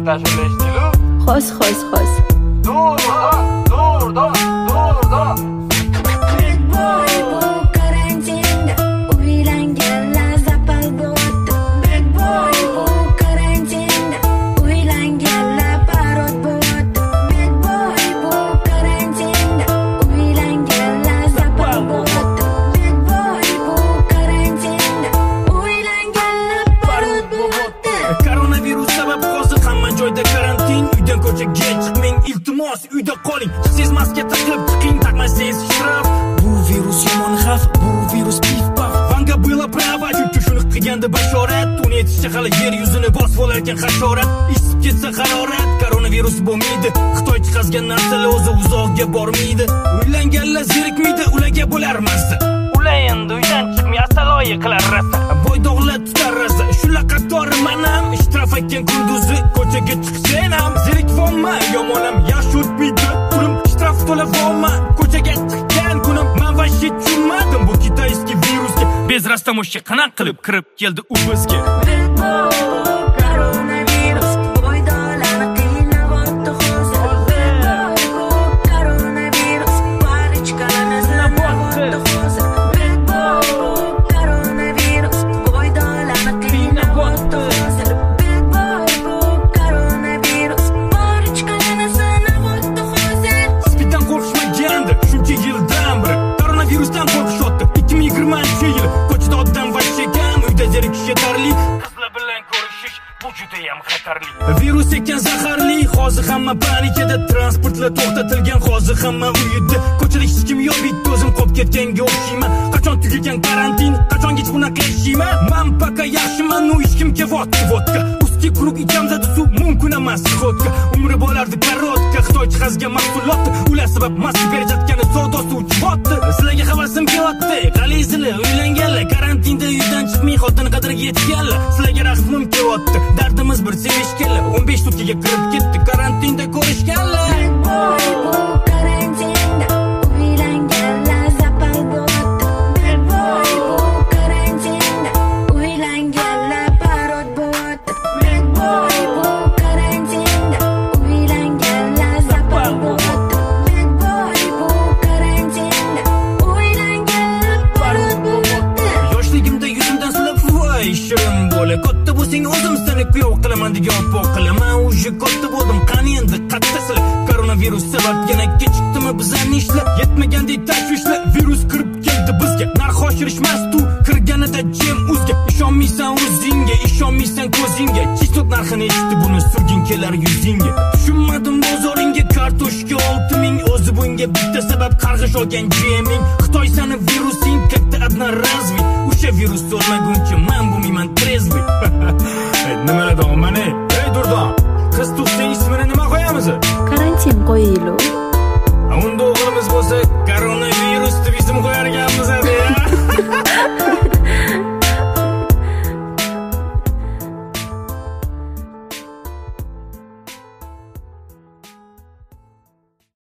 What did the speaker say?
tashvil eshitilu. Xos. Durda. Bad boy bu karantinda uylanganlar zapal bo'ldi. Bad boy bu karantinda uylanganlar parod bo'ldi. Bad boy bu karantinda uylanganlar zapal bo'ldi. Bad boy bu karantinda uylanganlar parod bo'ldi. Koronavirus sabab hozir hamma joyda karantin. Uydan ko'chaga chiqmang, iltimos uyda qoling. Siz maska taqib chiqing, taqmasangiz shtraf. Bu virus yomon xavf, bu virus pif-paf. Vanga было право, chunki shuni qilganda bashorat. Uni aytishicha hali yer yuzini bosib olarkan hashorat. Isib ketsa harorat, koronavirus bo'lmaydi. Xitoy chiqazgan narsalar o'zi uzoqga bormaydi. Uylanganlar zerikmaydi, ularga bo'lar mazza. Ular endi uydan chiqmay asaloyi qilar rasa. Boydog'lar tutar rasa. Shular qatori manam ishtiraf etgan kunduzi ko'chaga chiqsang ham zerikvonma, yomonam yaxshi o'tmaydi. Kunim ishtiraf to'lavonma, ko'chaga chiqqan kunim men vashit tushunmadim bu kitayskiy virusga. Bez rastamoshga qanaqa qilib kirib keldi u bizga. Bad boy bu koronavirus boydolarni qiynab o'tdi hozir. Bad boy bu koronavirus parichkalarni sinab o'tdi hozir. Bad boy bu koronavirus boydolarni qiynab o'tdi hozir. Bad boy bu koronavirus parichkalarni sinab o'tdi hozir. Spiddan qo'rqishmagandi shuncha yildan beri. Koronavirusdan qo'rqishyapti 2020-yil. Ko'chada odam vashshagan, uyda zerikish yetarli. Qizlar bilan ko'rishish bu juda ham xatarli. Virus ekan zaharli, hozir hamma panikada. Transportlar to'xtatilgan, hozir hamma uyida. Ko'chada hech kim yo'q, bitta o'zim qolib ketganga o'xshayman. Qachon tugagan karantin, qachongacha bunaqa yashayman? Men paka yaxshiman, u hech kimga vodka. Usti krug icham zadi suv, mumkin emas xiodka. Umri bo'lardi korotka, Xitoy chiqazgan mahsulotni, ular sabab mask berayotgani savdosi uchibotdi. Sizlarga havasim kelyapti, qalaysizlar uylanganlar, karantinda uydan chiqmay xotin qadriga yetganlar. Sizlarga rahmim kelyapti, dardimiz bir sevishganlar. 15 sutkaga kirib ketdi, karantinda ko'rishganlar. Bad boy bu karantinda uylanganlar zapal bo'ldi. Bad boy bu karantinda uylanganlar parod bo'ldi. Bad boy bu karantinda uylanganlar zapal bo'ldi. Bad boy bu karantinda uylanganlar parod bo'ldi. Yoshligimda yuzimdan silab voy shirin bola. Katta bo'lsang o'zim seni kuyov qilaman degan pok qilaman. Uje katta bo'ldim, qani endi qattasizlar. Koronavirus sabab yana kechikdimi bizlarni ishlar? Yetmagandek tashvishlar, virus kirib keldi bizga. Narx oshirishmas-tu, kirganida jem o'zga. Ishonmaysan o'zingga, ishonmaysan ko'zingga. Chistut narxini eshitib buni surgin kelar yuzingga. Tushunmadim bozoringga kartoshka 6000, o'zi bunga bitta sabab qarg'ish olgan jeming. Xitoy sani virusing katta одноразовый. O'sha virus o'lmaguncha men bo'lmayman трезвый. Nimalar dog'man